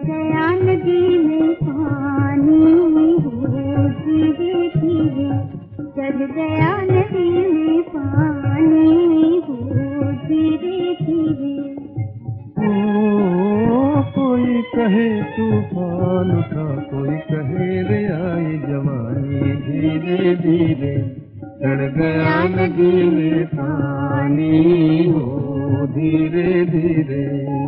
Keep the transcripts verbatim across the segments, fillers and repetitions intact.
गया नदी में पानी हो धीरे धीरे, चढ़ गया नदी में पानी हो धीरे धीरे। ओ कोई कहे तूफान था, कोई कहे रे आई जवानी, धीरे धीरे चढ़ गया नदी में पानी हो धीरे धीरे।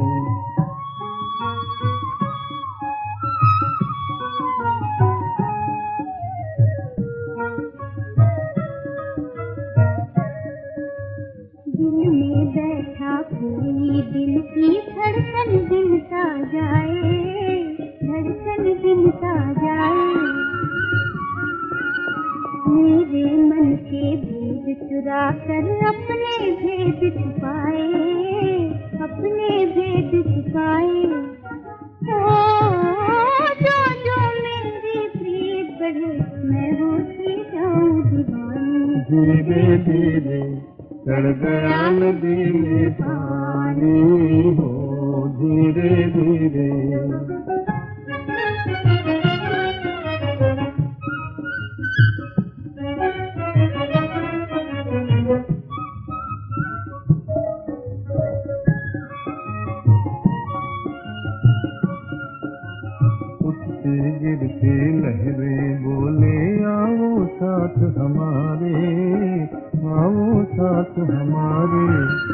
दिल में बैठा कोई दिल की धड़कन गिनता जाए, धड़कन गिनता जाए। मेरे मन के भेद चुरा कर अपने भेद छुपाए, अपने भेद छुपाए। ओ जो जो मेरी प्रीत बढ़े, मैं होती जाऊं दीवानी, धीरे धीरे चढ़ गया नदी में पानी हो धीरे धीरे। उठते गिरते लहरें बोले आओ साथ हमारे, आओ साथ हमारे।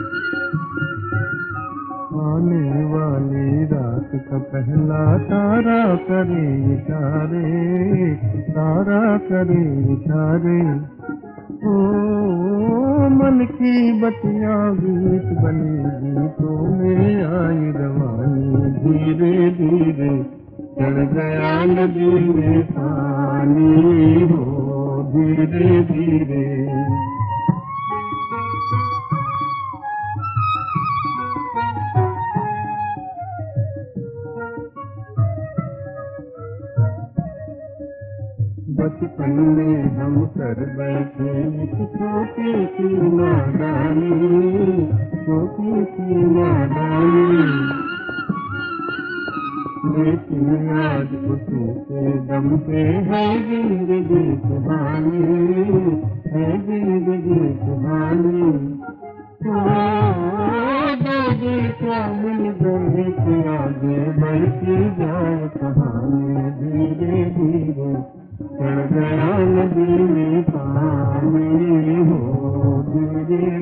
आने वाली रात का पहला तारा करे इशारे, तारा करे इशारे। ओ मन की बतियां गीत बनी गीतों में आई रवानी, धीरे धीरे चढ़ गया नदी में पानी हो धीरे धीरे। बचपन में हम कर बैठे एक छोटी सी नादानी, छोटी सी नादानी। लेकिन आज उसी के दम पे है जिंदगी सुहानी, है जिंदगी सुहानी। दो क्या मिल गए कि आगे बढ़ती जाए कहानी, धीरे धीरे चढ़ गया नदी में पानी हो धीरे